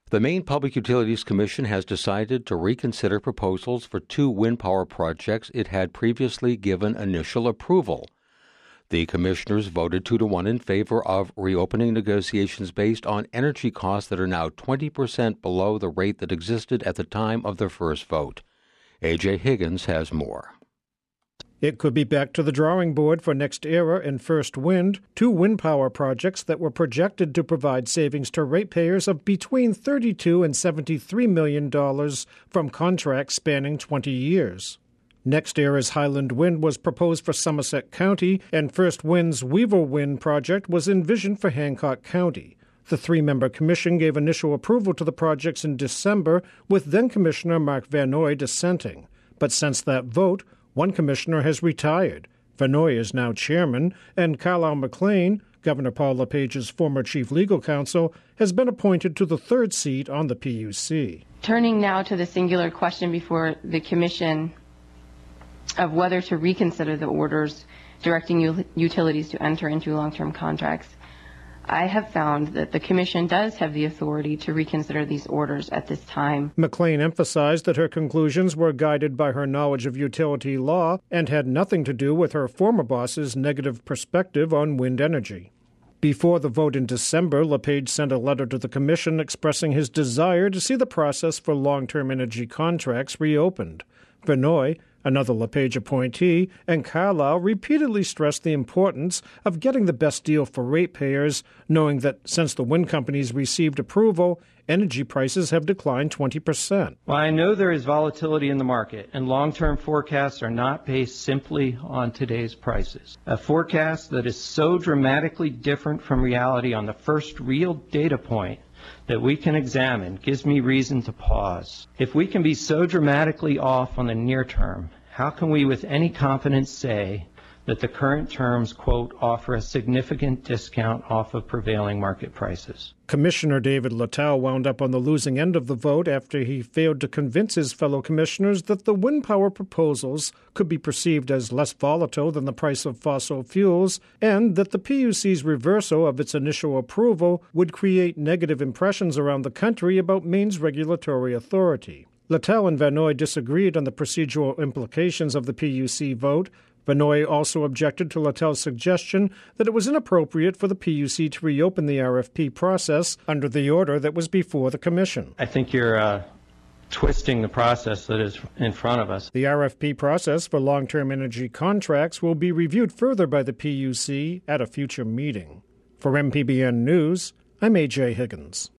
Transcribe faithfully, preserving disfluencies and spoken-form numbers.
The Maine Public Utilities Commission has decided to reconsider proposals for two wind power projects it had previously given initial approval. The commissioners voted two to one in favor of reopening negotiations based on energy costs that are now twenty percent below the rate that existed at the time of the first vote. A J Higgins has more. It could be back to the drawing board for NextEra and First Wind, two wind power projects that were projected to provide savings to ratepayers of between thirty-two and seventy-three million dollars from contracts spanning twenty years. NextEra's Highland Wind was proposed for Somerset County, and First Wind's Weaver Wind project was envisioned for Hancock County. The three-member commission gave initial approval to the projects in December, with then-Commissioner Mark Vanoy dissenting. But since that vote, one commissioner has retired. Vanoy is now chairman, and Carlisle McLean, Governor Paul LePage's former chief legal counsel, has been appointed to the third seat on the P U C. Turning now to the singular question before the commission of whether to reconsider the orders directing u- utilities to enter into long-term contracts, I have found that the Commission does have the authority to reconsider these orders at this time. McLean emphasized that her conclusions were guided by her knowledge of utility law and had nothing to do with her former boss's negative perspective on wind energy. Before the vote in December, LePage sent a letter to the Commission expressing his desire to see the process for long-term energy contracts reopened. Vanoy, another LePage appointee, and Carlisle repeatedly stressed the importance of getting the best deal for ratepayers, knowing that since the wind companies received approval, energy prices have declined twenty percent. Well, I know there is volatility in the market, and long-term forecasts are not based simply on today's prices. A forecast that is so dramatically different from reality on the first real data point that we can examine gives me reason to pause. If we can be so dramatically off on the near term, how can we with any confidence say that the current terms, quote, offer a significant discount off of prevailing market prices? Commissioner David Littell wound up on the losing end of the vote after he failed to convince his fellow commissioners that the wind power proposals could be perceived as less volatile than the price of fossil fuels, and that the P U C's reversal of its initial approval would create negative impressions around the country about Maine's regulatory authority. Littell and Vanoy disagreed on the procedural implications of the P U C vote. Vanoy also objected to Littell's suggestion that it was inappropriate for the P U C to reopen the R F P process under the order that was before the Commission. I think you're uh, twisting the process that is in front of us. The R F P process for long-term energy contracts will be reviewed further by the P U C at a future meeting. For M P B N News, I'm A J Higgins.